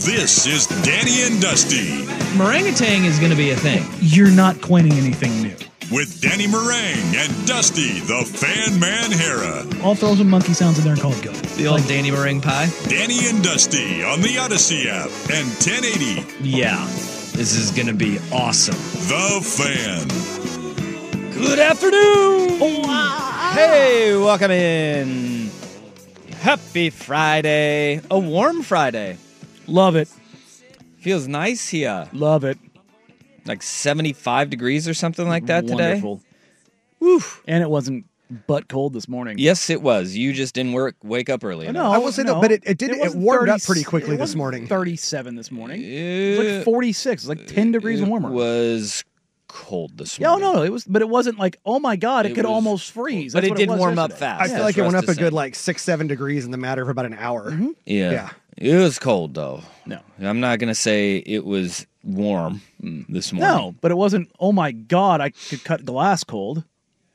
This is Danny and Dusty Meringatang is going to be a thing. You're not coining anything new. with Danny Meringue and Dusty the Fan Man Hera. I'll throw some monkey sounds in there and call it good. The old Danny Meringue pie. Danny and Dusty on the Odyssey app and 1080. Yeah, this is going to be awesome. The Fan. Good afternoon. Hey, welcome in. Happy Friday. A warm Friday. Love it. Feels nice here. Love it. Like 75 degrees or something like that today. Wonderful. Woo. And it wasn't butt cold this morning. Yes, it was. You just didn't wake up early enough. No, I will say that, but it wasn't warmed up 30 pretty quickly it this wasn't morning. 37 this morning. It was like 46. It was like 10 degrees warmer. It was cold this Yeah, morning. no, it was, but it wasn't like, oh my god, it It could was almost freeze. But That's it what did was warm up yesterday. fast. I feel Yeah, like it for went us up a to good say. like 6-7 degrees in the matter of about an hour. Mm-hmm. Yeah. It was cold, though. No. I'm not going to say it was warm this morning. No, but it wasn't, oh my god, I could cut glass cold.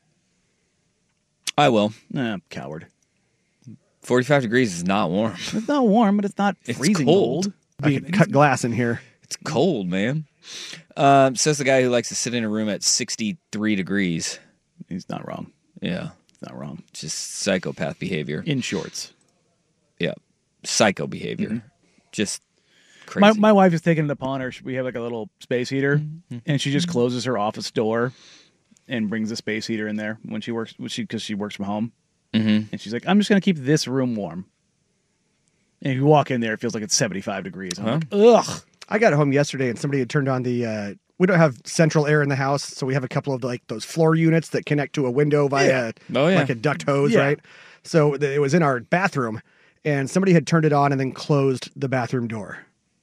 I will. Nah, coward. 45 degrees is not warm. It's not warm, but it's not It's freezing cold. I could cut glass in here. It's cold, man. Says the guy who likes to sit in a room at 63 degrees. He's not wrong. Yeah. He's not wrong. Just psychopath behavior. In shorts. Yeah. Psycho behavior. Just crazy. My wife is taking it upon her. We have like a little space heater, and she just closes her office door and brings the space heater in there when she works, because she works from home. Mm-hmm. And she's like, I'm just going to keep this room warm. And if you walk in there, it feels like it's 75 degrees. I'm like, ugh. I got home yesterday and somebody had turned on the. We don't have central air in the house, so we have a couple of like those floor units that connect to a window via Oh, yeah. like a duct hose, Yeah. right? So it was in our bathroom, and somebody had turned it on and then closed the bathroom door.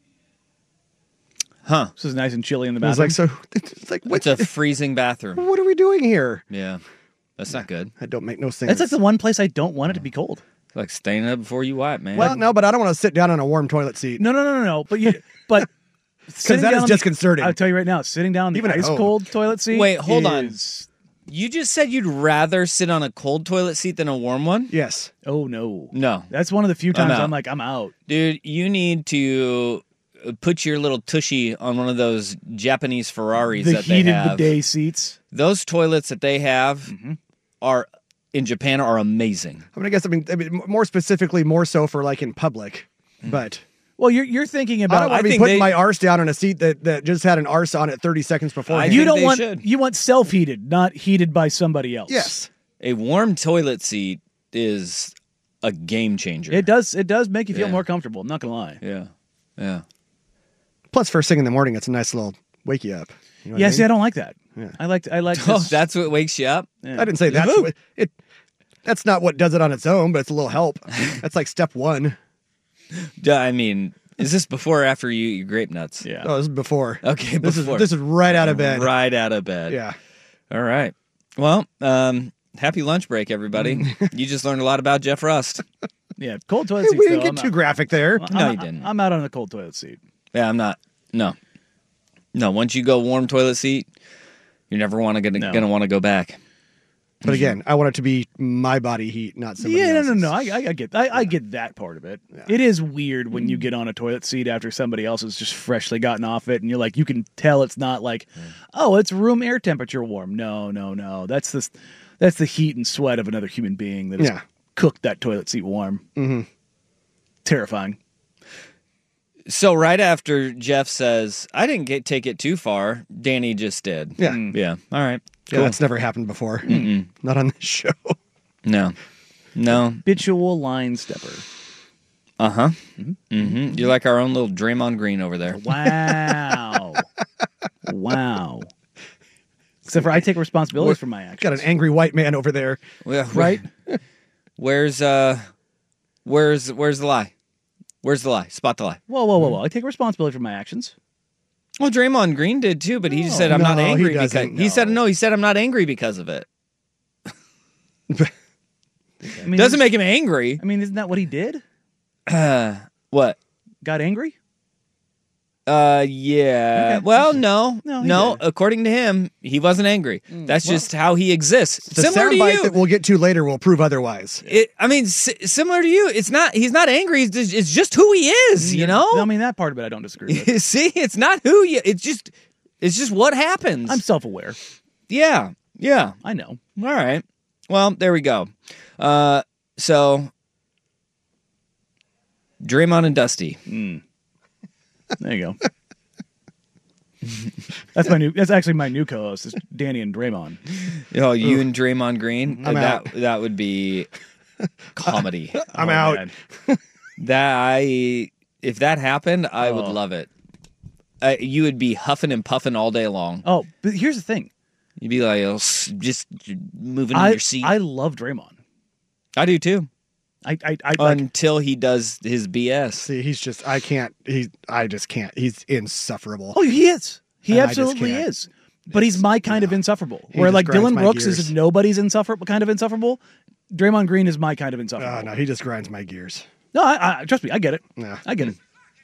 Huh. This is nice and chilly in the I was bathroom. like, so it's like, what, It's a freezing bathroom. what are we doing here? Yeah. That's not good. That don't make no sense. It's like the one place I don't want it to be cold. It's like staying up before you wipe, man. well, no, but I don't want to sit down on a warm toilet seat. No. But sitting that down is on the- disconcerting. I'll tell you right now, sitting down on the Even at ice home. cold toilet seat. Wait, hold on. is- You just said you'd rather sit on a cold toilet seat than a warm one? Yes. Oh no. No. That's one of the few times out. I'm like, I'm out. Dude, you need to put your little tushy on one of those Japanese Ferraris The that they heated have. bidet seats. Those toilets that they have Mm-hmm. are in Japan are amazing. I mean, more specifically, more so for like in public. But Well, you're thinking I about. don't want to be think putting they- my arse down on a seat that just had an arse on it 30 seconds before. I you think don't they want should. you want self-heated, not heated by somebody else. Yes. A warm toilet seat is a game changer. It does make you feel Yeah. more comfortable. I'm not gonna lie. Yeah. Yeah. Plus, first thing in the morning, it's a nice little wake you up. You know what Yeah, I see, mean? I don't like that. Yeah. I like Oh, this. that's what wakes you up? Yeah. I didn't say that's Woo. what it. That's not what does it on its own, but it's a little help. That's like step one. I mean, is this before or after you eat your grape nuts? Yeah. Oh, this is before. Okay, This before. is right out of bed. Right out of bed. Yeah. All right. Well, happy lunch break, everybody. You just learned a lot about Jeff Rust. Yeah, cold toilet Hey, seats. we didn't though, get too graphic there. No, you didn't. I'm out on the cold toilet seat. Yeah, I'm not. No. Once you go warm toilet seat, you're never No. gonna want to go back. But again, I want it to be my body heat, not somebody Yeah, else's. no. I get that part of it. It is weird when you get on a toilet seat after somebody else has just freshly gotten off it, and you're like, you can tell it's not like, oh, it's room air temperature warm. No. That's the heat and sweat of another human being that has Yeah. cooked that toilet seat warm. Mm-hmm. Terrifying. So right after Jeff says, "I didn't take it too far," Danny just did. Yeah. Yeah. All right. Yeah, that's never happened before. Not on this show. No. Habitual line stepper. Uh-huh. You're like our own little Draymond Green over there. Wow. Wow. Except for I take responsibility for my actions. Got an angry white man over there. Well, right? Where's the lie? Where's the lie? Spot the lie. Whoa. I take responsibility for my actions. Well, Draymond Green did too, but he just said I'm not No, he angry doesn't, because he said no. He said I'm not angry because of it. I mean, Doesn't make him angry. I mean, isn't that what he did? What? Got angry? Yeah. Okay. Well, no. No, he No. did. According to him, he wasn't angry. That's just how he exists. The Similar to soundbite you. that we'll get to later will prove otherwise. Similar to you. It's not. He's not angry. It's just who he is. You know. I mean, that part of it I don't disagree with. See, it's not who you. It's just what happens. I'm self-aware. Yeah. Yeah. I know. All right. Well, there we go. So Draymond and Dusty. There you go. That's actually my new co-host. Is Danny and Draymond. Oh, you and Draymond Green. I'm out. That would be comedy. I'm Oh, out. man. If that happened, I would love it. You would be huffing and puffing all day long. Oh, but here's the thing. You'd be like just moving in your seat. I love Draymond. I do too. I like, Until he does his BS. See, I just can't. He's insufferable. oh, he is. He And I just absolutely can't. is. But he's my kind of insufferable. He Where just like grinds Dylan my Brooks gears. is nobody's insufferable kind of insufferable. Draymond Green is my kind of insufferable. No, he just grinds my gears. No, I trust me, I get it. Yeah. I get it.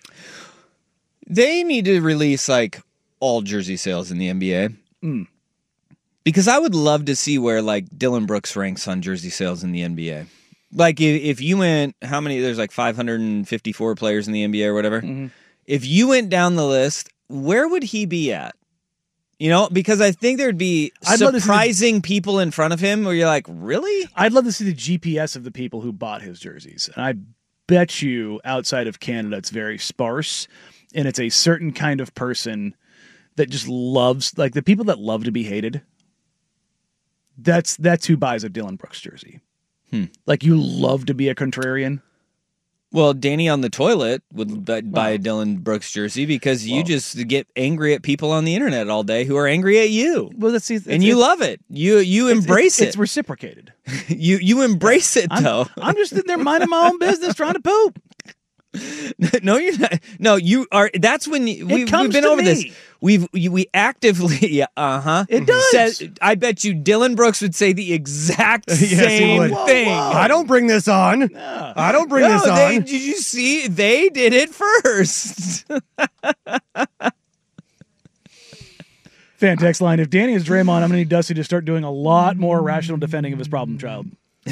They need to release like all jersey sales in the NBA. Because I would love to see where like Dylan Brooks ranks on jersey sales in the NBA. Like if you went, how many? There's like 554 players in the NBA or whatever. If you went down the list, where would he be at? You know, because I think there'd be I'd love to see surprising people in front of him where you're like, really? I'd love to see the GPS of the people who bought his jerseys. And I bet you outside of Canada it's very sparse. And it's a certain kind of person that just loves, like the people that love to be hated. That's who buys a Dylan Brooks jersey. Like you love to be a contrarian. Well, Danny on the toilet would buy a Dylan Brooks jersey because you just get angry at people on the internet all day who are angry at you. Well, that's And you love it. You embrace It's it. reciprocated. You embrace it though. I'm just sitting there minding my own business, trying to poop. No, you're not. No, you are. That's when we've comes been to over this. me. We actively. Yeah. It does. I bet you Dylan Brooks would say the exact Yes, he same would. thing. Whoa. I don't bring this on. I don't bring this No, on. did you see? They did it first. Fan text line. If Danny is Draymond, I'm going to need Dusty to start doing a lot more rational defending of his problem child.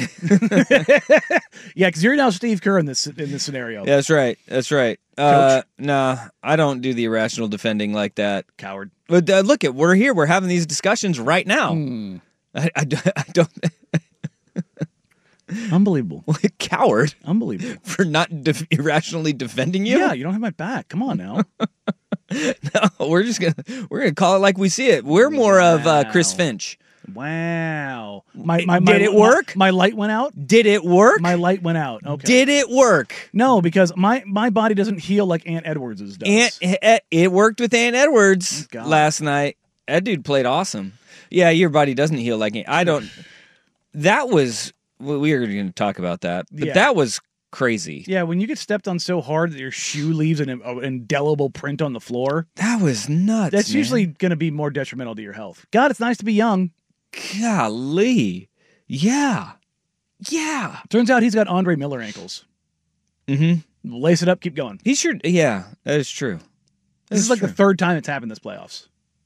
Yeah, because you're now Steve Kerr in this scenario. Yeah, that's right. That's right. Nah, I don't do the irrational defending like that. Coward. But look, we're here. We're having these discussions right now. I don't. Unbelievable. Coward Unbelievable. for not irrationally defending you. Yeah, you don't have my back. Come on now. No, we're gonna call it like we see it. We're more of Chris Finch. Wow. Did it work? My light went out. Did it work? My light went out. Okay. Did it work? No, because my body doesn't heal like Aunt Edwards's does. It worked with Ant Edwards God. last night. That dude played awesome. Yeah, your body doesn't heal like I don't. That was we were going to talk about that, but Yeah. that was crazy. Yeah, when you get stepped on so hard that your shoe leaves an indelible print on the floor, That was nuts. that's man. usually going to be more detrimental to your health. God, it's nice to be young. Golly. Yeah. Turns out he's got Andre Miller ankles. Mm-hmm. Lace it up, keep going. He sure. Yeah, that is true. This is like the third time it's happened this playoffs.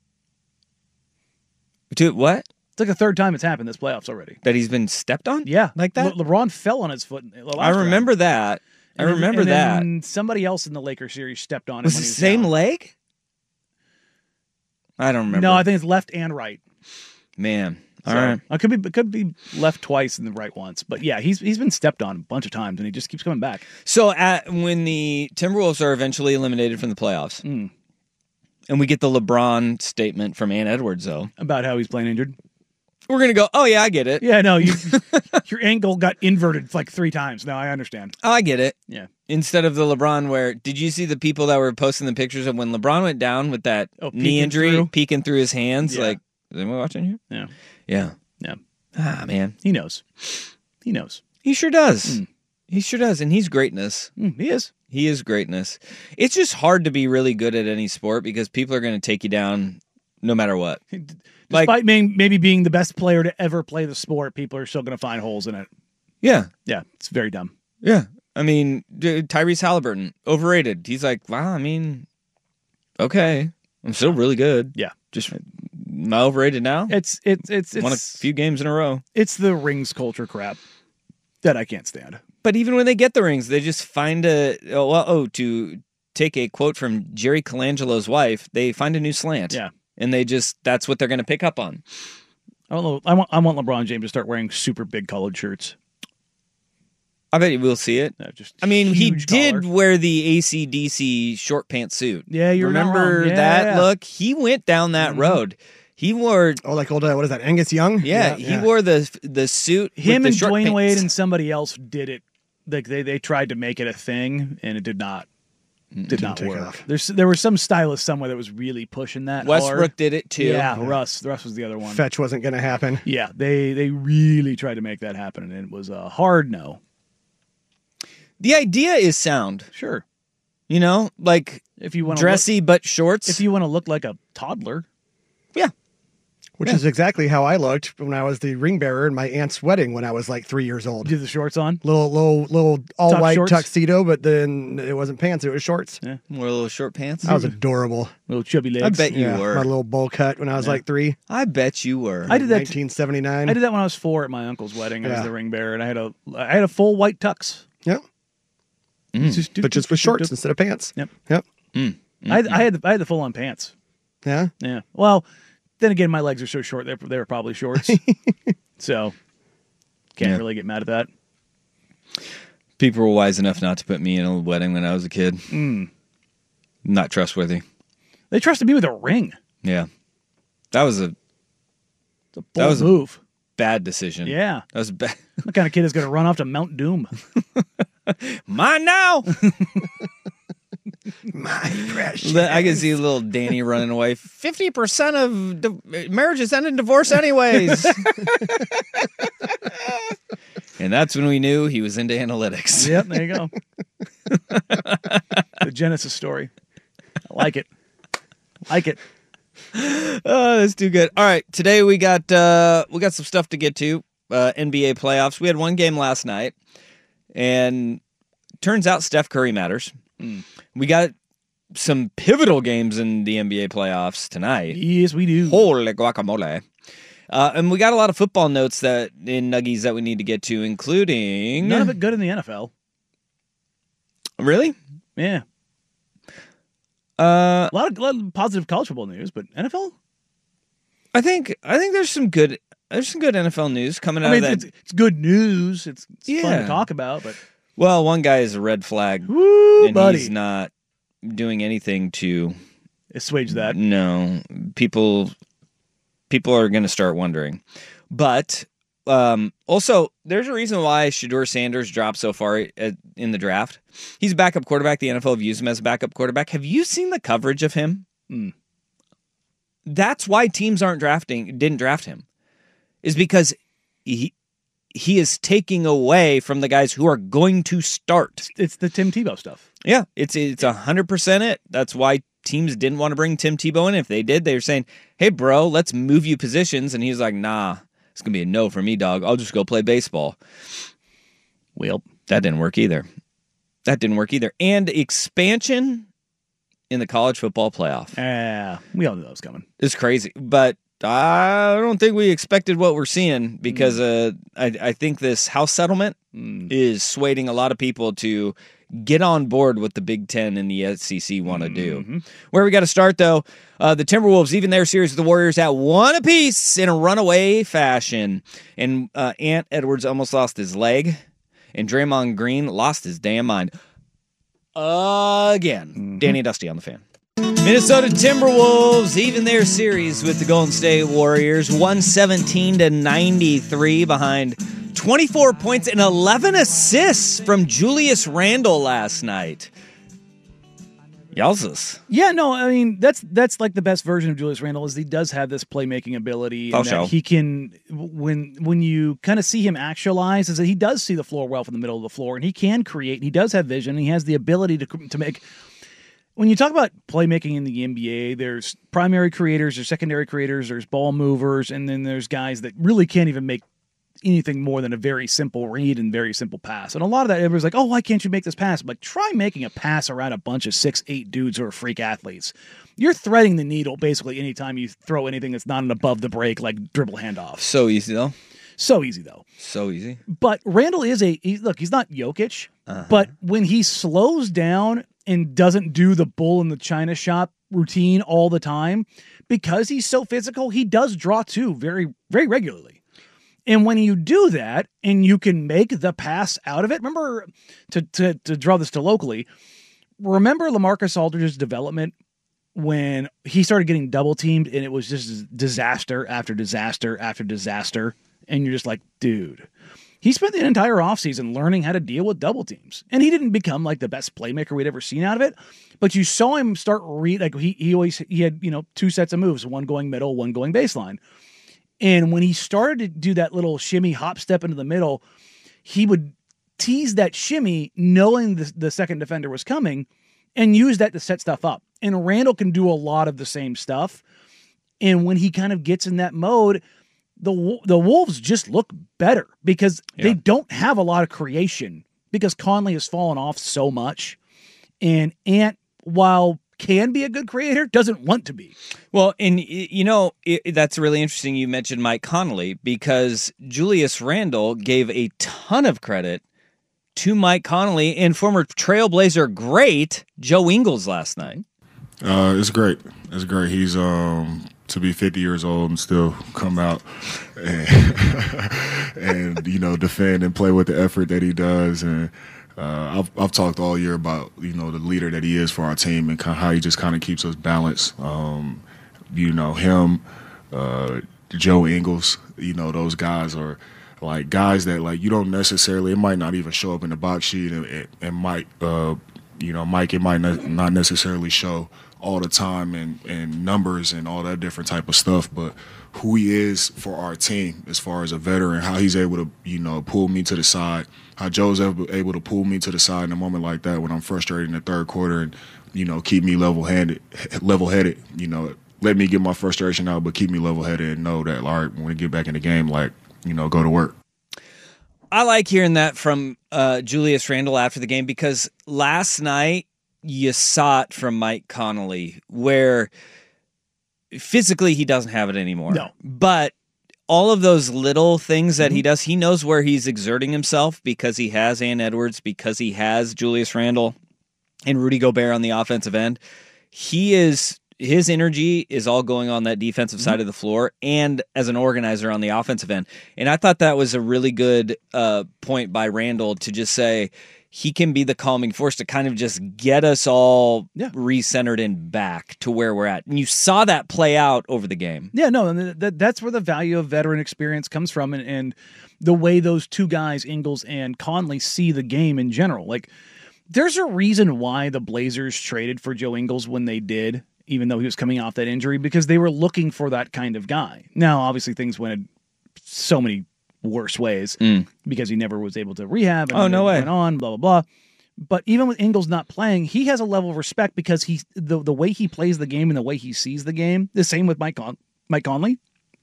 Dude, what? It's like the third time it's happened this playoffs already. That he's been stepped on? Yeah. Like that? LeBron fell on his foot. In the last I remember round. that. I And then- remember and that. then somebody else in the Lakers series stepped on him. Was when it he the same down. leg? I don't remember. No, I think it's left and right. Man. All So, right. it could be left twice and the right once. But yeah, he's been stepped on a bunch of times and he just keeps coming back. So when the Timberwolves are eventually eliminated from the playoffs, and we get the LeBron statement from Ant Edwards, though, About how he's playing injured. we're going to go, oh, yeah, I get it. Yeah, no, your ankle got inverted like 3 times. No, I understand. Oh, I get it. Yeah. Instead of the LeBron where, did you see the people that were posting the pictures of when LeBron went down with that knee injury, peeking through his hands? Yeah. Like, is anyone watching here? Yeah. Yeah. Yeah. Ah, man. He knows. He knows. He sure does. He sure does. And he's greatness. He is. He is greatness. It's just hard to be really good at any sport because people are going to take you down no matter what. Despite maybe being the best player to ever play the sport, people are still going to find holes in it. Yeah. Yeah, it's very dumb. Yeah. I mean, Tyrese Halliburton, overrated. He's like, wow, I mean, Okay. I'm still really good. Yeah. Just am I overrated now? It's Won a few games in a row. It's the rings culture crap that I can't stand. But even when they get the rings, they just find to take a quote from Jerry Colangelo's wife, they find a new slant. Yeah. And that's what they're going to pick up on. I want LeBron James to start wearing super big collared shirts. I bet we'll see it. Just he huge did collar. wear the AC/DC short pants suit. Yeah, you remember that look? He went down that road. He wore like old what is that? Angus Young? he wore the suit. Him with and the short Dwayne pants. Wade and somebody else did it. Like they tried to make it a thing, and it did not take work. off. There was some stylist somewhere that was really pushing that. Westbrook hard. did it too. Yeah, Russ was the other one. Fetch wasn't going to happen. Yeah, they really tried to make that happen, and it was a hard no. The idea is sound. Sure, like if you want dressy but shorts. if you want to look like a toddler. Yeah. Which is exactly how I looked when I was the ring bearer in my aunt's wedding when I was like 3 years old. Did the shorts on? Little all white shorts? tuxedo, but then it wasn't pants, it was shorts. Yeah, Wore little short pants. I was adorable. little chubby legs. I bet you Yeah, were. my little bowl cut when I was like 3. I bet you were. I did that. 1979. I did that when I was 4 at my uncle's wedding. I was Yeah. the ring bearer, and I had a full white tux. Yep. But just with shorts instead of pants. Yep. Yep. I had the full on pants. Yeah. Yeah. Well, then again, my legs are so short; they were probably shorts. So can't really get mad at that. People were wise enough not to put me in a wedding when I was a kid. Not trustworthy. They trusted me with a ring. Yeah. That was a It's a bold move. bad decision. Yeah. That was bad. What kind of kid is going to run off to Mount Doom? Mine now. My precious. I can see little Danny running away. 50% of marriages end in divorce anyways. And that's when we knew he was into analytics. Yep, there you go. The Genesis story. I like it. Oh, that's too good. All right, today we got some stuff to get to. NBA playoffs. We had one game last night, and turns out Steph Curry matters. We got some pivotal games in the NBA playoffs tonight. Yes, we do. Holy guacamole. And we got a lot of football notes in nuggies that we need to get to, including... None of it good in the NFL. Really? Yeah. A lot of positive college football news, but NFL? I think there's some good NFL news coming out of that. It's good news. It's fun Yeah. to talk about, but Well, one guy is a red flag, woo, and buddy, he's not doing anything to... assuage that. No, people are going to start wondering. But also, there's a reason why Shedeur Sanders dropped so far in the draft. He's a backup quarterback. The NFL views him as a backup quarterback. Have you seen the coverage of him? That's why teams didn't draft him, is because he is taking away from the guys who are going to start. It's the Tim Tebow stuff. Yeah, it's 100% it. That's why teams didn't want to bring Tim Tebow in. If they did, they were saying, hey, bro, let's move you positions. And he's like, nah, it's going to be a no for me, dog. I'll just go play baseball. Well, that didn't work either. And expansion in the college football playoff. Yeah, we all knew that was coming. It's crazy. But I don't think we expected what we're seeing because I think this house settlement is swaying a lot of people to get on board what the Big Ten and the SEC want to do. Where we got to start, though, the Timberwolves, even their series with the Warriors at 1 apiece in a runaway fashion. And Ant Edwards almost lost his leg, and Draymond Green lost his damn mind. Again. Danny Dusty on the Fan. Minnesota Timberwolves, even their series with the Golden State Warriors, 117-93 behind 24 points and 11 assists from Julius Randle last night. Yowzas. Yeah, no, I mean that's like the best version of Julius Randle is he does have this playmaking ability and that he can when you kind of see him actualize is that he does see the floor well from the middle of the floor and he can create. He does have vision. He has the ability to make. When you talk about playmaking in the NBA, there's primary creators, there's secondary creators, there's ball movers, and then there's guys that really can't even make anything more than a very simple read and very simple pass. And a lot of that, everybody's like, oh, why can't you make this pass? I'm like, try making a pass around a bunch of 6'8" dudes who are freak athletes. You're threading the needle basically anytime you throw anything that's not an above the break, like dribble handoff. So easy, though. So easy, though. So easy. But Randall is look, he's not Jokic, but when he slows down and doesn't do the bull in the china shop routine all the time, because he's so physical, he does draw two very, very regularly. And when you do that and you can make the pass out of it, remember, to draw this to locally, remember LaMarcus Aldridge's development when he started getting double teamed and it was just disaster after disaster after disaster. And you're just like, dude, he spent the entire offseason learning how to deal with double teams. And he didn't become like the best playmaker we'd ever seen out of it. But you saw him start he had, two sets of moves, one going middle, one going baseline. And when he started to do that little shimmy hop step into the middle, he would tease that shimmy knowing the second defender was coming and use that to set stuff up. And Randall can do a lot of the same stuff. And when he kind of gets in that mode, the Wolves just look better because they don't have a lot of creation because Conley has fallen off so much. And Ant, while can be a good creator, doesn't want to be. Well, and that's really interesting. You mentioned Mike Conley because Julius Randle gave a ton of credit to Mike Conley and former Trailblazer great Joe Ingles last night. It's great. It's great. He's to be 50 years old and still come out and defend and play with the effort that he does. And I've talked all year about the leader that he is for our team and how he just kind of keeps us balanced. Him, Joe Ingles, those guys are like guys that like you don't necessarily. It might not even show up in the box sheet, and Mike, Mike, it might not necessarily show all the time and numbers and all that different type of stuff, but who he is for our team as far as a veteran, how he's able to, pull me to the side, how Joe's able to pull me to the side in a moment like that when I'm frustrated in the third quarter and, keep me level-headed, let me get my frustration out, but keep me level-headed and know that, all right, when we get back in the game, go to work. I like hearing that from Julius Randle after the game because last night, you saw it from Mike Conley where physically he doesn't have it anymore. No. But all of those little things that he does, he knows where he's exerting himself because he has Ant Edwards, because he has Julius Randle and Rudy Gobert on the offensive end. His energy is all going on that defensive side of the floor and as an organizer on the offensive end. And I thought that was a really good point by Randle to just say, he can be the calming force to kind of just get us all recentered and back to where we're at. And you saw that play out over the game. Yeah, no, and that's where the value of veteran experience comes from and the way those two guys, Ingles and Conley, see the game in general. Like, there's a reason why the Blazers traded for Joe Ingles when they did, even though he was coming off that injury, because they were looking for that kind of guy. Now, obviously, things went so many worse ways because he never was able to rehab and went on, blah, blah, blah. But even with Ingles not playing, he has a level of respect because the way he plays the game and the way he sees the game, the same with Mike Conley.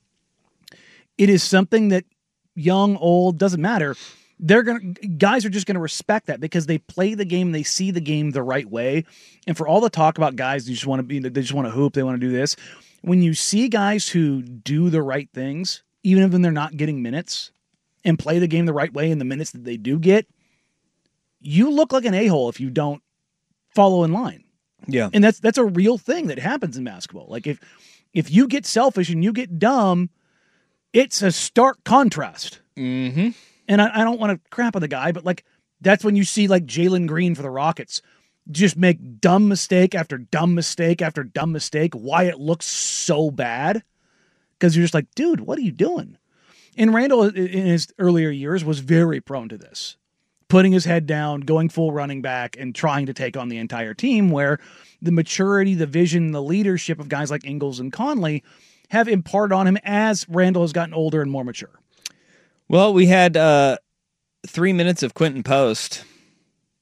It is something that young, old, doesn't matter. Guys are just going to respect that because they play the game, they see the game the right way. And for all the talk about guys, they just want to hoop, they want to do this. When you see guys who do the right things, even when they're not getting minutes, and play the game the right way in the minutes that they do get, you look like an a-hole if you don't follow in line. Yeah. And that's a real thing that happens in basketball. Like if you get selfish and you get dumb, it's a stark contrast. Mm-hmm. And I don't want to crap on the guy, but like that's when you see like Jalen Green for the Rockets just make dumb mistake after dumb mistake after dumb mistake, why it looks so bad. Because you're just like, dude, what are you doing? And Randall, in his earlier years, was very prone to this. Putting his head down, going full running back, and trying to take on the entire team, where the maturity, the vision, the leadership of guys like Ingles and Conley have imparted on him as Randall has gotten older and more mature. Well, we had 3 minutes of Quentin Post.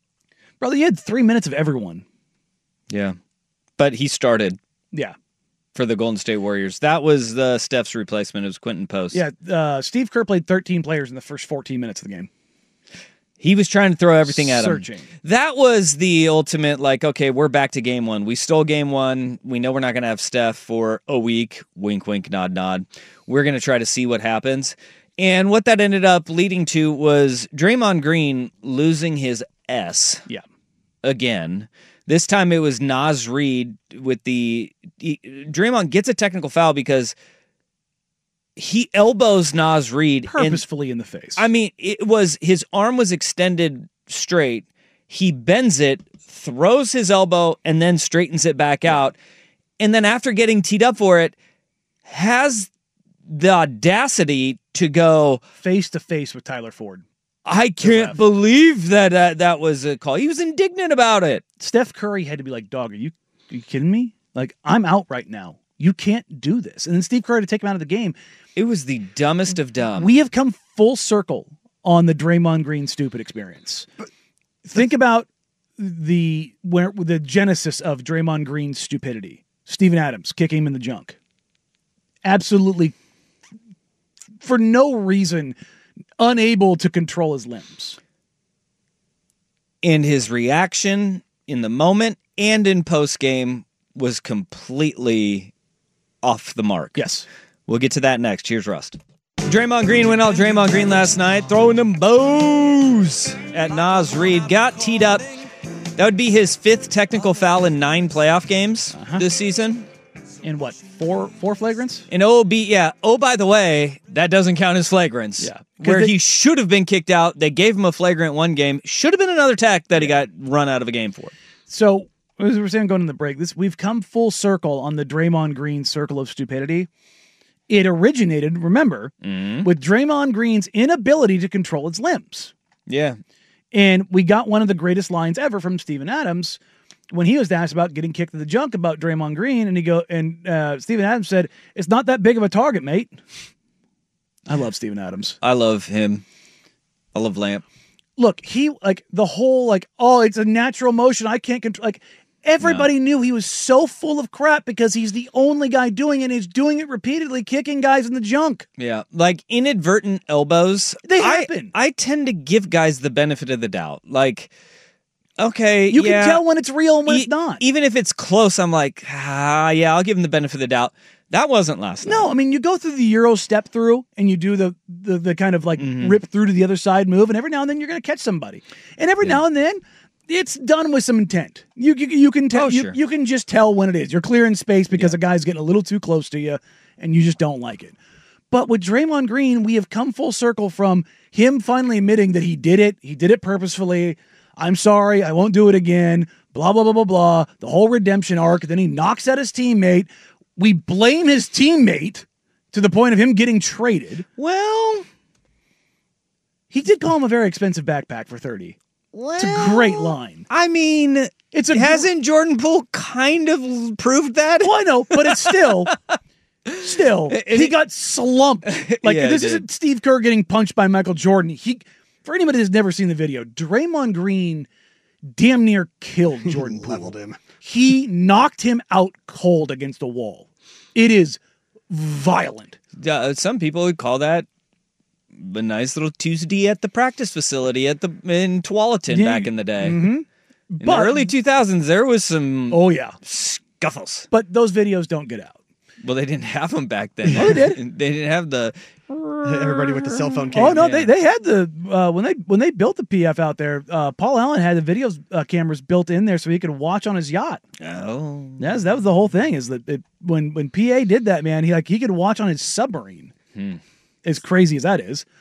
Brother, you had 3 minutes of everyone. Yeah. But he started. Yeah. for the Golden State Warriors. That was Steph's replacement. It was Quentin Post. Yeah, Steve Kerr played 13 players in the first 14 minutes of the game. He was trying to throw everything at Searching. him. That was the ultimate, like, okay, we're back to game one. We stole game one. We know we're not going to have Steph for a week. Wink, wink, nod, nod. We're going to try to see what happens. And what that ended up leading to was Draymond Green losing his S. Yeah. Again. This time it was Naz Reid with Draymond gets a technical foul because he elbows Naz Reid Purposefully in the face. I mean, his arm was extended straight. He bends it, throws his elbow, and then straightens it back out. And then after getting teed up for it, has the audacity to go face to face with Tyler Ford. I can't believe that was a call. He was indignant about it. Steph Curry had to be like, dog, are you kidding me? Like, I'm out right now. You can't do this. And then Steve Kerr had to take him out of the game. It was the dumbest of dumb. We have come full circle on the Draymond Green stupid experience. Think about the genesis of Draymond Green's stupidity. Steven Adams kicking him in the junk. Absolutely, for no reason, unable to control his limbs. And his reaction in the moment and in post-game was completely off the mark. Yes. We'll get to that next. Cheers, Rust. Draymond Green went all Draymond Green last night, throwing them bows at Naz Reid. Got teed up. That would be his 5th technical foul in 9 playoff games this season. In what, four flagrants? And by the way, that doesn't count as flagrants. Yeah. Where he should have been kicked out. They gave him a flagrant one game. Should have been another tech that he got run out of a game for. So, as we were saying going in the break, we've come full circle on the Draymond Green circle of stupidity. It originated, remember, with Draymond Green's inability to control his limbs. Yeah. And we got one of the greatest lines ever from Steven Adams when he was asked about getting kicked in the junk about Draymond Green, and Steven Adams said, "It's not that big of a target, mate." I love Steven Adams. I love him. I love Lamp. Look, he the whole it's a natural motion. I can't control. Everybody knew he was so full of crap because he's the only guy doing it. And he's doing it repeatedly, kicking guys in the junk. Yeah, like inadvertent elbows. They happen. I tend to give guys the benefit of the doubt. Like, okay, you can tell when it's real and when it's not. Even if it's close, I'm like, I'll give him the benefit of the doubt. That wasn't last night. No, I mean, you go through the Euro step through and you do the kind of rip through to the other side move, and every now and then you're going to catch somebody. And every now and then, it's done with some intent. You can tell. Sure. You can just tell when it is. You're clearing space because a guy's getting a little too close to you, and you just don't like it. But with Draymond Green, we have come full circle from him finally admitting that he did it. He did it purposefully. I'm sorry. I won't do it again. Blah, blah, blah, blah, blah. The whole redemption arc. Then he knocks out his teammate. We blame his teammate to the point of him getting traded. Well, he did call him a very expensive backpack for $30. It's a great line. I mean, hasn't Jordan Poole kind of proved that? Well, I know, but it's still, he got slumped. This isn't Steve Kerr getting punched by Michael Jordan. For anybody that's never seen the video, Draymond Green damn near killed Jordan Poole. Leveled him. He knocked him out cold against a wall. It is violent. Some people would call that a nice little Tuesday at the practice facility in Tualatin back in the day. Mm-hmm. In the early 2000s, there was some scuffles. But those videos don't get out. Well, they didn't have them back then. Oh, they did. They didn't have the... Everybody with the cell phone cam. Oh no, they had the when they built the PF out there. Paul Allen had the video cameras built in there so he could watch on his yacht. Oh, that was the whole thing. Is that when PA did that, man, he could watch on his submarine. As crazy as that is.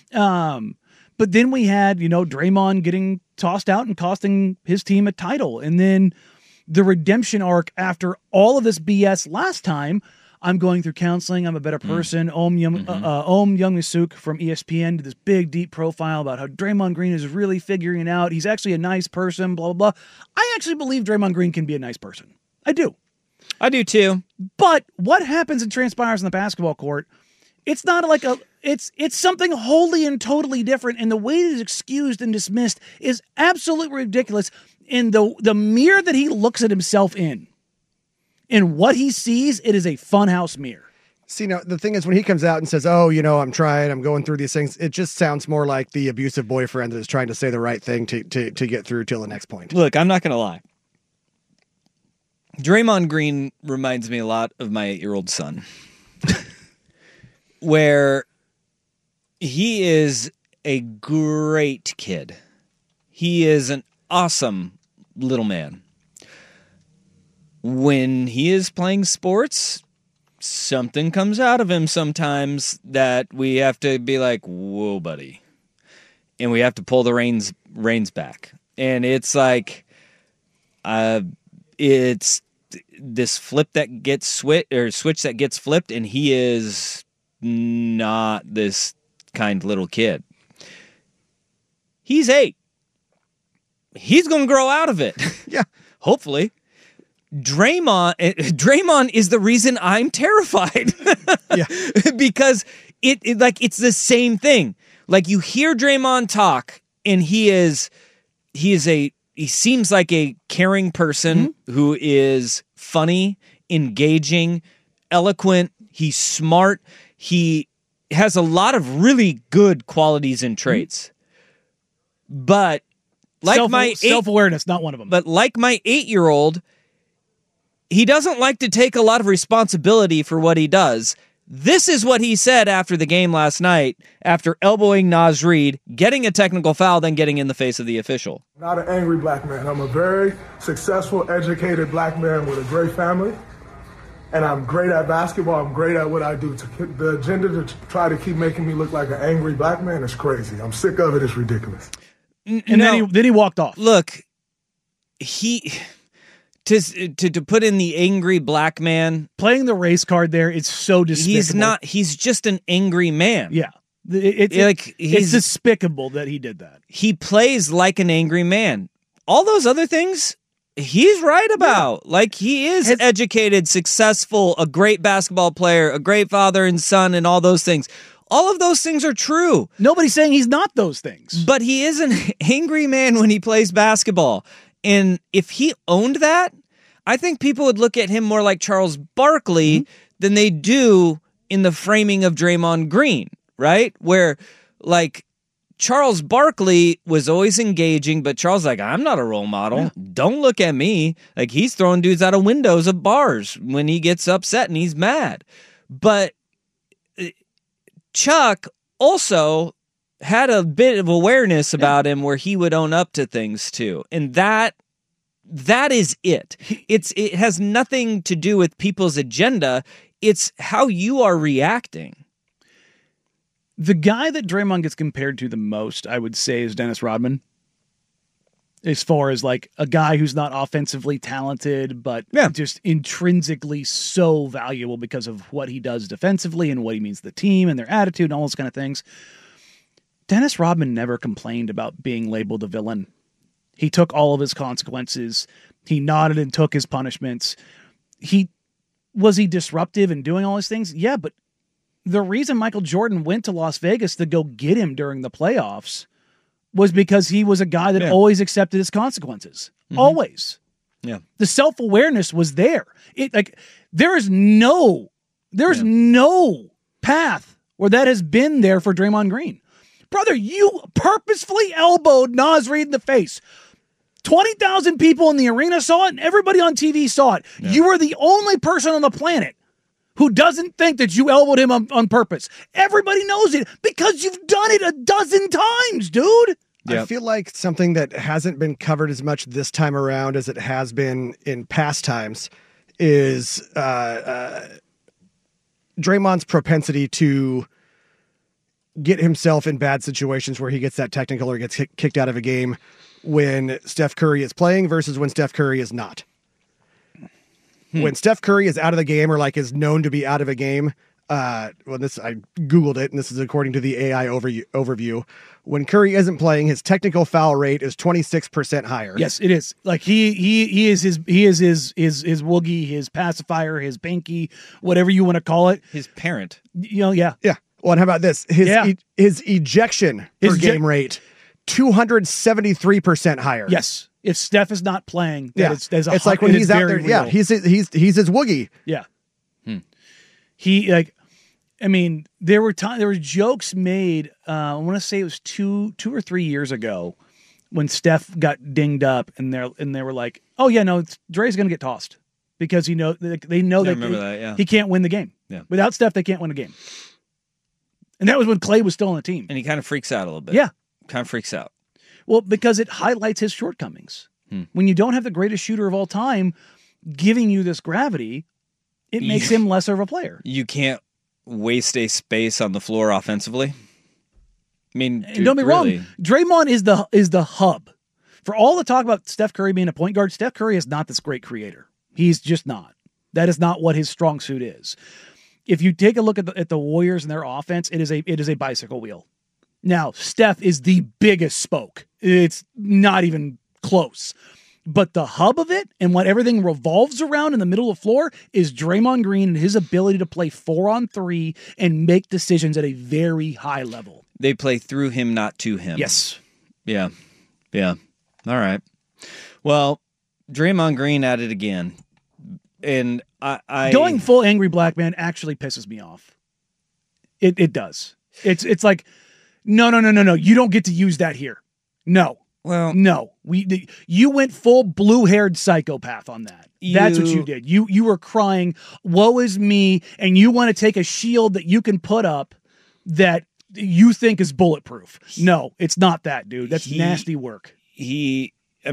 But then we had Draymond getting tossed out and costing his team a title, and then the redemption arc after all of this BS last time. I'm going through counseling. I'm a better person. Om Young-Misuk from ESPN did this big, deep profile about how Draymond Green is really figuring it out. He's actually a nice person, blah, blah, blah. I actually believe Draymond Green can be a nice person. I do. I do too. But what happens and transpires on the basketball court, it's not it's something wholly and totally different. And the way it is excused and dismissed is absolutely ridiculous. In the mirror that he looks at himself in, And what he sees, it is a funhouse mirror. See, now, the thing is, when he comes out and says, oh, I'm trying, I'm going through these things, it just sounds more like the abusive boyfriend that is trying to say the right thing to get through till the next point. Look, I'm not going to lie. Draymond Green reminds me a lot of my 8-year-old son, where he is a great kid. He is an awesome little man. When he is playing sports, something comes out of him sometimes that we have to be like, whoa, buddy. And we have to pull the reins back. And it's like, it's this flip that gets switch that gets flipped, and he is not this kind little kid. He's 8. He's going to grow out of it. Yeah. Hopefully. Draymond is the reason I'm terrified. Yeah. Because it's the same thing. Like, you hear Draymond talk, and he seems like a caring person who is funny, engaging, eloquent. He's smart. He has a lot of really good qualities and traits. But like self-awareness, not one of them. But like my 8-year-old, he doesn't like to take a lot of responsibility for what he does. This is what he said after the game last night, after elbowing Naz Reid, getting a technical foul, then getting in the face of the official. Not an angry black man. I'm a very successful, educated black man with a great family. And I'm great at basketball. I'm great at what I do. The agenda to try to keep making me look like an angry black man is crazy. I'm sick of it. It's ridiculous. And then he walked off. Look, to put in the angry black man, playing the race card there is so despicable. He's just an angry man. Yeah. It's despicable that he did that. He plays like an angry man. All those other things, he's right about. Yeah. Like, he is educated, successful, a great basketball player, a great father and son, and all those things. All of those things are true. Nobody's saying he's not those things. But he is an angry man when he plays basketball. And if he owned that, I think people would look at him more like Charles Barkley than they do in the framing of Draymond Green, right? Where, like, Charles Barkley was always engaging, but Charles like, I'm not a role model. Yeah. Don't look at me. Like, he's throwing dudes out of windows of bars when he gets upset and he's mad. But Chuck also had a bit of awareness about him where he would own up to things too. And that is it. It has nothing to do with people's agenda. It's how you are reacting. The guy that Draymond gets compared to the most, I would say, is Dennis Rodman. As far as like a guy who's not offensively talented, but just intrinsically so valuable because of what he does defensively and what he means to the team and their attitude and all those kind of things. Dennis Rodman never complained about being labeled a villain. He took all of his consequences. He nodded and took his punishments. Was he disruptive and doing all these things? Yeah, but the reason Michael Jordan went to Las Vegas to go get him during the playoffs was because he was a guy that always accepted his consequences. Mm-hmm. Always. Yeah. The self-awareness was there. There's no path where that has been there for Draymond Green. Brother, you purposefully elbowed Naz Reid in the face. 20,000 people in the arena saw it, and everybody on TV saw it. Yeah. You are the only person on the planet who doesn't think that you elbowed him on purpose. Everybody knows it because you've done it a dozen times, dude. Yep. I feel like something that hasn't been covered as much this time around as it has been in past times is Draymond's propensity to get himself in bad situations where he gets that technical or gets kicked out of a game when Steph Curry is playing versus when Steph Curry is not. When Steph Curry is out of the game or like is known to be out of a game, I Googled it, and this is according to the AI overview. When Curry isn't playing, his technical foul rate is 26% higher. Yes, it is. Like he is his woogie, his pacifier, his banky, whatever you want to call it. His parent. Yeah. Well, and how about this? His ejection per game rate, 273% higher. Yes. If Steph is not playing, Yeah, it's like when he's out there. Real. Yeah, he's his woogie. Yeah. He there were jokes made. I want to say it was 2 or 3 years ago when Steph got dinged up, and they were like, "Oh yeah, no, Dre's going to get tossed because they know that he can't win the game. Yeah. Without Steph, they can't win a game." And that was when Clay was still on the team. And he kind of freaks out a little bit. Yeah, kind of freaks out. Well, because it highlights his shortcomings. When you don't have the greatest shooter of all time giving you this gravity, it makes him lesser of a player. You can't waste a space on the floor offensively. I mean, And don't be wrong, Draymond is the hub. For all the talk about Steph Curry being a point guard, Steph Curry is not this great creator. He's just not. That is not what his strong suit is. If you take a look at the Warriors and their offense, it is a bicycle wheel. Now, Steph is the biggest spoke. It's not even close. But the hub of it and what everything revolves around in the middle of the floor is Draymond Green and his ability to play 4-on-3 and make decisions at a very high level. They play through him, not to him. Yes. Yeah. Yeah. All right. Well, Draymond Green at it again. And I going full angry black man actually pisses me off. It does. It's like, no. You don't get to use that here. No. Well, no. You went full blue-haired psychopath on that. That's what you did. You were crying, woe is me, and you want to take a shield that you can put up that you think is bulletproof. No, it's not that, dude. That's nasty work. The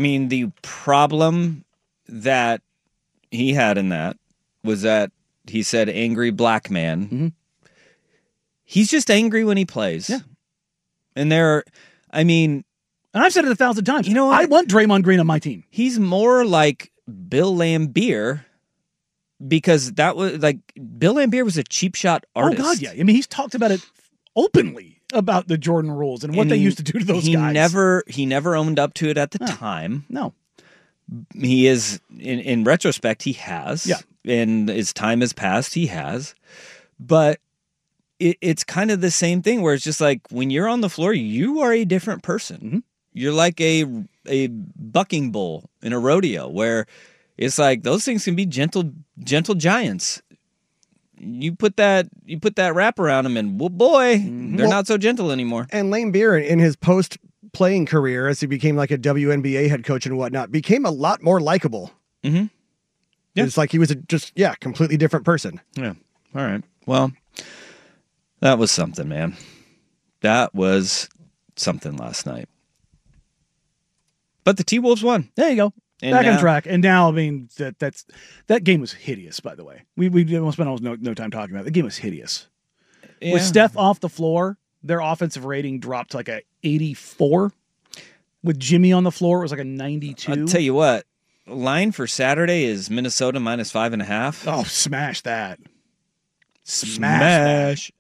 problem that he had in that was that he said angry black man. Mm-hmm. He's just angry when he plays. Yeah. And and I've said it 1,000 times. You know what? I want Draymond Green on my team. He's more like Bill Laimbeer because that was like Bill Laimbeer was a cheap shot artist. Oh God, yeah. I mean, he's talked about it openly about the Jordan rules and what they used to do to those guys. He never owned up to it at the time. No. He is in retrospect, he has. Yeah. And as time has passed, he has. But it's kind of the same thing where it's just like when you're on the floor, you are a different person. Mm-hmm. You're like a bucking bull in a rodeo where it's like those things can be gentle giants. You put that wrap around them, and boy, they're not so gentle anymore. And Laimbeer, in his post-playing career, as he became like a WNBA head coach and whatnot, became a lot more likable. Mm-hmm. Yeah. It's like he was a completely different person. Yeah. All right. Well, that was something, man. That was something last night. But the T-Wolves won. There you go. And back now, on track. And now, I mean, that game was hideous, by the way. We almost spent almost no time talking about it. The game was hideous. Yeah. With Steph off the floor, their offensive rating dropped to like a 84. With Jimmy on the floor, it was like a 92. I'll tell you what, line for Saturday is Minnesota -5.5. Oh, smash that. Smash.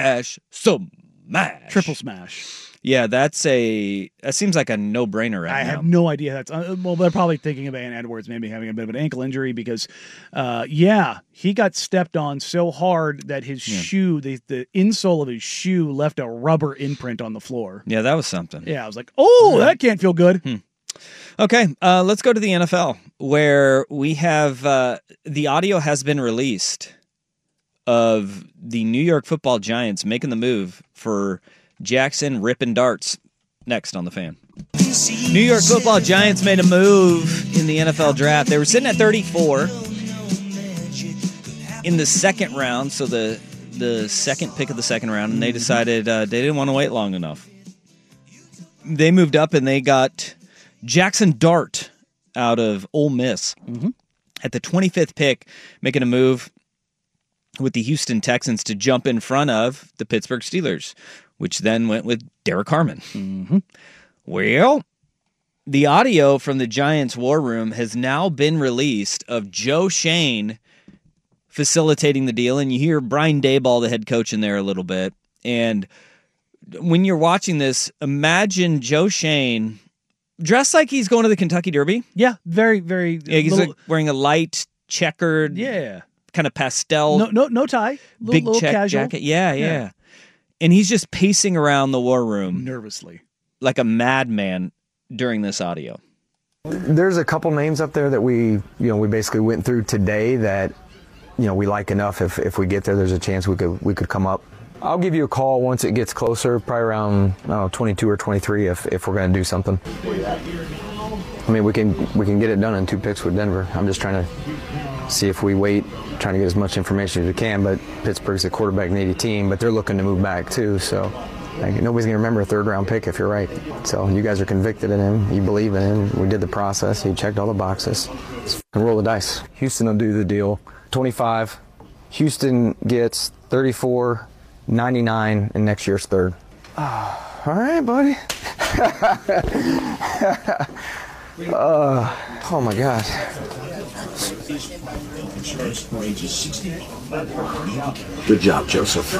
Triple smash. Yeah, that seems like a no-brainer right I now. have no idea. They're probably thinking of Ann Edwards maybe having a bit of an ankle injury because, he got stepped on so hard that his shoe, the insole of his shoe left a rubber imprint on the floor. Yeah, that was something. Yeah, I was like, that can't feel good. Okay, let's go to the NFL where we have the audio has been released of the New York Football Giants making the move for Jackson ripping darts. Next on The Fan. New York Football Giants made a move in the NFL draft. They were sitting at 34 in the second round, so the second pick of the second round, and they decided they didn't want to wait long enough. They moved up and they got Jackson Dart out of Ole Miss at the 25th pick, making a move with the Houston Texans to jump in front of the Pittsburgh Steelers, which then went with Derek Carman. Well, the audio from the Giants' war room has now been released of Joe Shane facilitating the deal, and you hear Brian Daboll, the head coach, in there a little bit. And when you're watching this, imagine Joe Shane dressed like he's going to the Kentucky Derby. Yeah, very, very. Yeah, he's like wearing a light checkered, kind of pastel, no tie, big little check casual. jacket. Yeah. And he's just pacing around the war room nervously, like a madman during this audio. There's a couple names up there that we basically went through today that, we like enough. If we get there, there's a chance we could come up. I'll give you a call once it gets closer, probably around 22 or 23 if we're going to do something. I mean, we can get it done in 2 picks with Denver. I'm just trying to see if we wait, trying to get as much information as we can. But Pittsburgh's a quarterback needy team, but they're looking to move back too. So nobody's going to remember a 3rd-round pick if you're right. So you guys are convicted in him. You believe in him. We did the process. He checked all the boxes. Let's fucking roll the dice. Houston will do the deal. 25. Houston gets 34, 99, and next year's 3rd. Oh, all right, buddy. Oh my God. Good job, Joseph.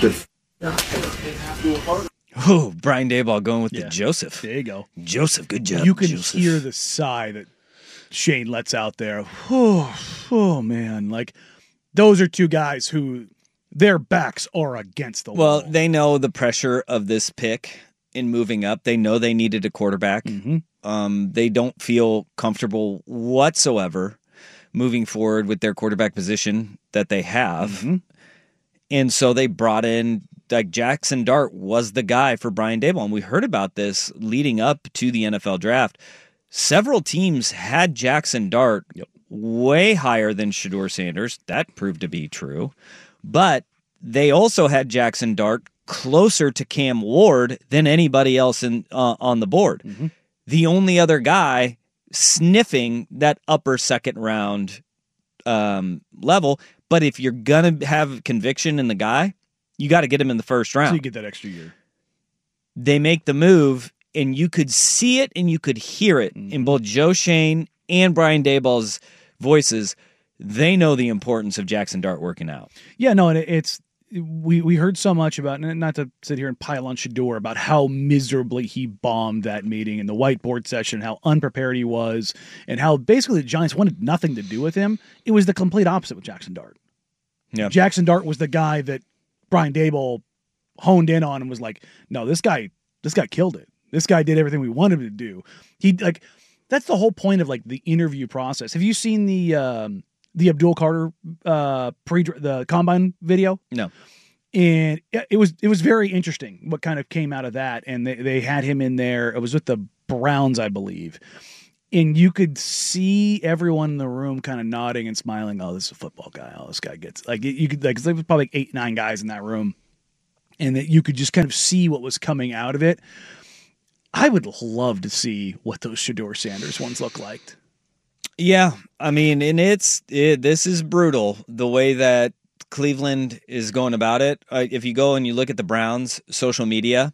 Oh, Brian Daboll going with the Joseph. There you go. Joseph, good job. You can Joseph. hear the sigh that Shane lets out there. Oh man. Like, those are 2 guys who their backs are against the wall. Well, they know the pressure of this pick in moving up. They know they needed a quarterback. They don't feel comfortable whatsoever moving forward with their quarterback position that they have. And so they brought in, like, Jackson Dart was the guy for Brian Daboll. And we heard about this leading up to the NFL draft. Several teams had Jackson Dart way higher than Shedeur Sanders. That proved to be true. But they also had Jackson Dart closer to Cam Ward than anybody else on the board. The only other guy sniffing that upper 2nd round level. But if you're going to have conviction in the guy, you got to get him in the 1st round. So you get that extra year. They make the move, and you could see it and you could hear it in both Joe Shane and Brian Daboll's voices. They know the importance of Jackson Dart working out. Yeah, no, and it's we heard so much about, not to sit here and pile on Shedeur, about how miserably he bombed that meeting and the whiteboard session, how unprepared he was, and how basically the Giants wanted nothing to do with him. It was the complete opposite with Jackson Dart. Yeah. Jackson Dart was the guy that Brian Daboll honed in on and was like, no, this guy killed it. This guy did everything we wanted him to do. That's the whole point of, like, the interview process. Have you seen the Abdul Carter the combine video? No. And it was very interesting what kind of came out of that. And they had him in there. It was with the Browns, I believe. And you could see everyone in the room kind of nodding and smiling. Oh, this is a football guy. Oh, this guy gets, like, you could, like, there was probably 8, 9 guys in that room, and that you could just kind of see what was coming out of it. I would love to see what those Shedeur Sanders ones look like. Yeah, I mean, and this is brutal, the way that Cleveland is going about it. If you go and you look at the Browns' social media,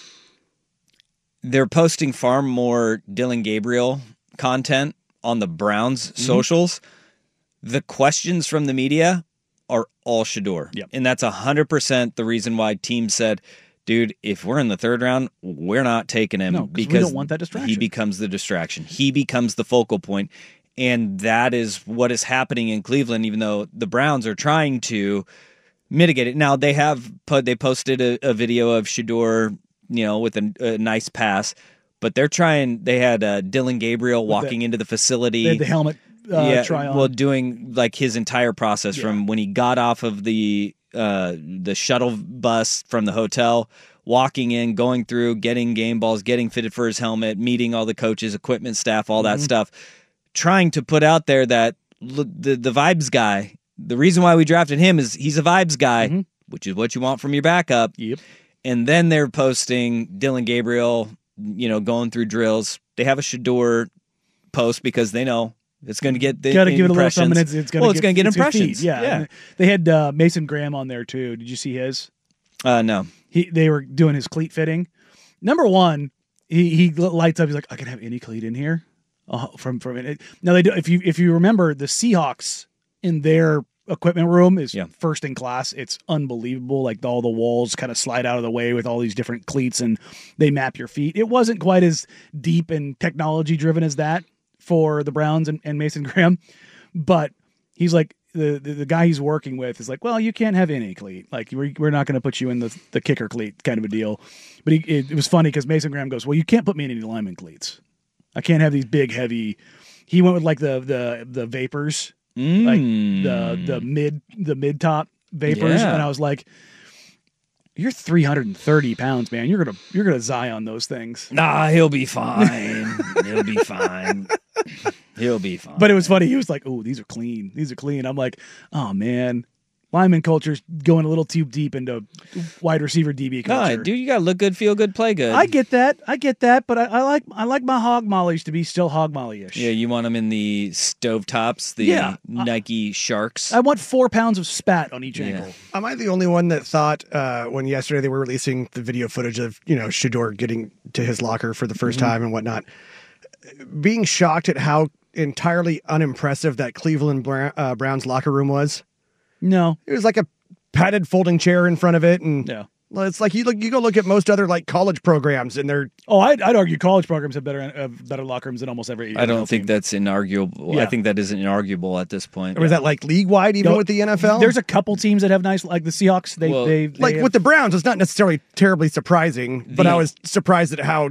they're posting far more Dylan Gabriel content on the Browns' socials. The questions from the media are all Shedeur. Yep. And that's 100% the reason why teams said, dude, if we're in the 3rd round, we're not taking him. No, because we don't want that distraction. He becomes the distraction. He becomes the focal point. And that is what is happening in Cleveland, even though the Browns are trying to mitigate it. Now, they posted a video of Shedeur, with a nice pass, but they had Dylan Gabriel walking into the facility. They had the helmet try on. Well, doing, like, his entire process from when he got off of the shuttle bus from the hotel, walking in, going through, getting game balls, getting fitted for his helmet, meeting all the coaches, equipment staff, all that stuff, trying to put out there that the vibes guy, the reason why we drafted him is he's a vibes guy, which is what you want from your backup. Yep. And then they're posting Dylan Gabriel, going through drills. They have a Shedeur post because they know it's going to get the Got to give it a little something. impressions. It's going to get impressions. Yeah. And they had Mason Graham on there too. Did you see his? No. They were doing his cleat fitting. Number one, he lights up. He's like, I can have any cleat in here. From it. Now they do. If you remember, the Seahawks in their equipment room is first in class. It's unbelievable. Like, all the walls kind of slide out of the way with all these different cleats, and they map your feet. It wasn't quite as deep and technology driven as that for the Browns and Mason Graham, but he's like, the guy he's working with is like, well, you can't have any cleat. Like, we're not going to put you in the kicker cleat kind of a deal. But it was funny because Mason Graham goes, well, you can't put me in any lineman cleats. I can't have these big, heavy. He went with like the vapors, like the mid top vapors, and I was like, "You're 330 pounds, man. You're gonna Zion those things." Nah, he'll be fine. He'll be fine. He'll be fine. But it was funny. He was like, "Oh, these are clean. These are clean." I'm like, "Oh man." Lineman culture's going a little too deep into wide receiver DB culture. No, dude, you gotta look good, feel good, play good. I get that, but I like my hog mollies to be still hog molly-ish. Yeah, you want them in the stovetops, the Nike Sharks. I want 4 pounds of spat on each ankle. Am I the only one that thought when yesterday they were releasing the video footage of Shedeur getting to his locker for the first time and whatnot, being shocked at how entirely unimpressive that Cleveland Browns locker room was? No, it was like a padded folding chair in front of it, and it's like you go look at most other like college programs, and they're I'd argue college programs have better locker rooms than almost every. I don't think that's inarguable. Yeah. I think that isn't inarguable at this point. Or is that like league wide even with the NFL? There's a couple teams that have nice, like the Seahawks. They like with the Browns, it's not necessarily terribly surprising, but I was surprised at how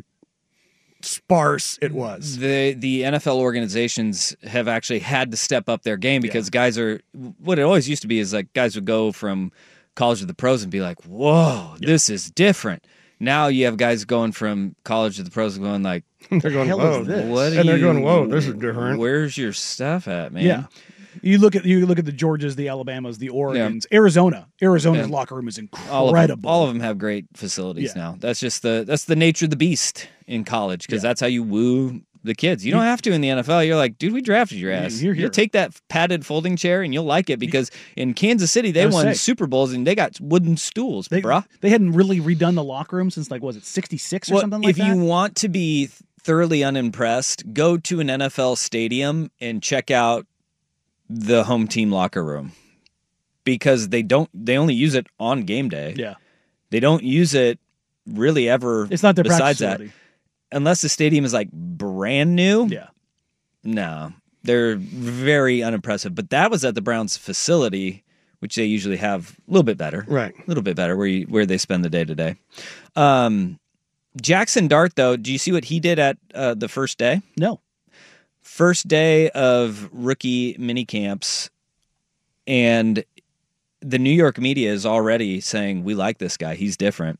sparse it was. The NFL organizations have actually had to step up their game because guys are what it always used to be is like guys would go from college to the pros and be like, whoa, this is different. Now you have guys going from college to the pros and going like, they're going, whoa, they're going, whoa, this is different. Where's your stuff at, man? Yeah. You look at the Georgias, the Alabamas, the Oregons, Arizona's locker room is incredible. All of them have great facilities now. That's just the nature of the beast in college because that's how you woo the kids. You don't have to in the NFL. You're like, dude, we drafted your ass. You'll take that padded folding chair and you'll like it because in Kansas City they won Super Bowls and they got wooden stools, bruh. They hadn't really redone the locker room since was it 66 or something like that? If you want to be thoroughly unimpressed, go to an NFL stadium and check out the home team locker room because they only use it on game day. Yeah. They don't use it really ever. It's not their besides practice that. facility. Unless the stadium is like brand new. Yeah. No. They're very unimpressive. But that was at the Browns facility, which they usually have a little bit better. Right. A little bit better where they spend the day to day. Jackson Dart, though, do you see what he did at the first day? No. First day of rookie mini camps, and the New York media is already saying, we like this guy. He's different.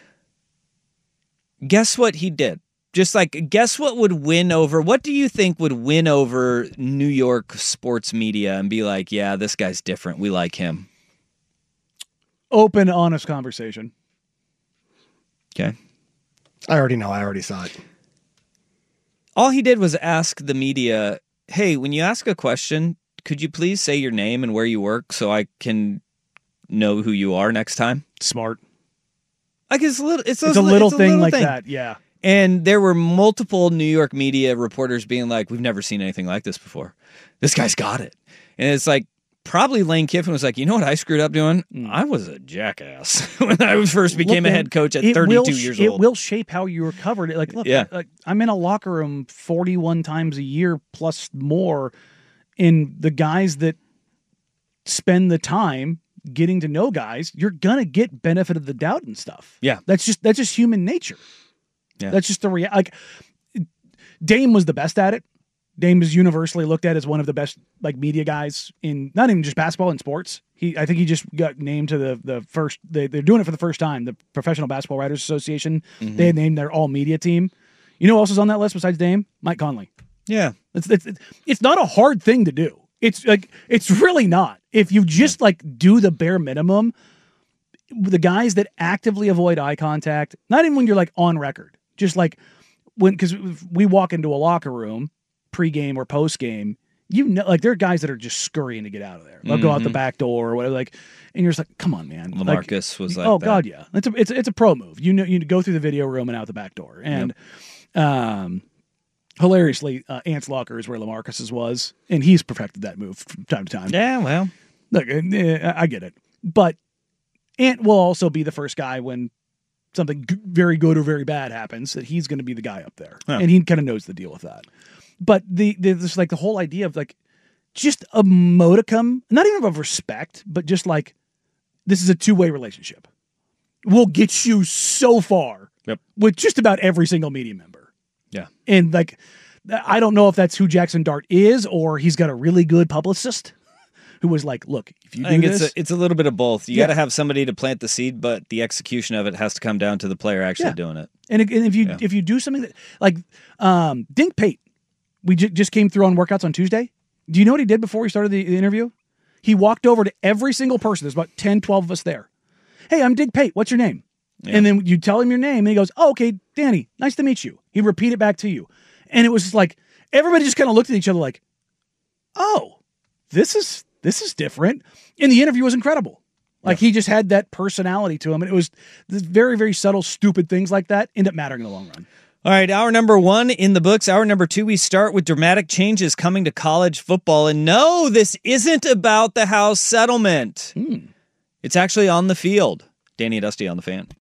Guess what he did? Just like, guess what do you think would win over New York sports media and be like, yeah, this guy's different. We like him. Open, honest conversation. Okay. I already know. I already saw it. All he did was ask the media, hey, when you ask a question, could you please say your name and where you work so I can know who you are next time? Smart. Like it's a little thing like that, yeah. And there were multiple New York media reporters being like, we've never seen anything like this before. This guy's got it. And it's like, probably Lane Kiffin was like, you know what I screwed up doing? I was a jackass when I first became a head coach at 32 years old. It will shape how you recovered. Like, look, I'm in a locker room 41 times a year plus more, and the guys that spend the time getting to know guys, you're gonna get benefit of the doubt and stuff. Yeah, that's just human nature. Yeah, that's just the reality. Like, Dame was the best at it. Dame is universally looked at as one of the best like media guys in not even just basketball and sports. I think he just got named to the first. They're doing it for the first time. The Professional Basketball Writers Association. Mm-hmm. They had named their all media team. You know who else is on that list besides Dame? Mike Conley. Yeah, it's not a hard thing to do. It's really not. If you just do the bare minimum, the guys that actively avoid eye contact, not even when you're on record, just because we walk into a locker room. Pre-game or post-game, there are guys that are just scurrying to get out of there. They'll go out the back door or whatever, and you're just like, come on, man. LaMarcus was like, oh that. God, yeah, it's a pro move. You go through the video room and out the back door, and hilariously, Ant's locker is where LaMarcus's was, and he's perfected that move from time to time. Yeah, well, look, I get it, but Ant will also be the first guy when something very good or very bad happens that he's going to be the guy up there, and he kind of knows the deal with that. But there's the whole idea of just a modicum, not even of respect, but just this is a two-way relationship. We'll get you so far with just about every single media member. Yeah. And I don't know if that's who Jackson Dart is, or he's got a really good publicist who was like, look, if you do I think this, it's a little bit of both. You got to have somebody to plant the seed, but the execution of it has to come down to the player actually doing it. And if you do something that, like Dink Pate, we just came through on workouts on Tuesday. Do you know what he did before he started the interview? He walked over to every single person. There's about 10, 12 of us there. Hey, I'm Dink Pate. What's your name? Yeah. And then you tell him your name, and he goes, oh, okay, Danny, nice to meet you. He repeat it back to you. And it was just like, everybody just kind of looked at each other like, oh, this is different. And the interview was incredible. Like he just had that personality to him. And it was very, very subtle, stupid things like that end up mattering in the long run. All right, hour number 1 in the books. Hour number 2, we start with dramatic changes coming to college football. And no, this isn't about the House settlement. It's actually on the field. Danny and Dusty on the Fan.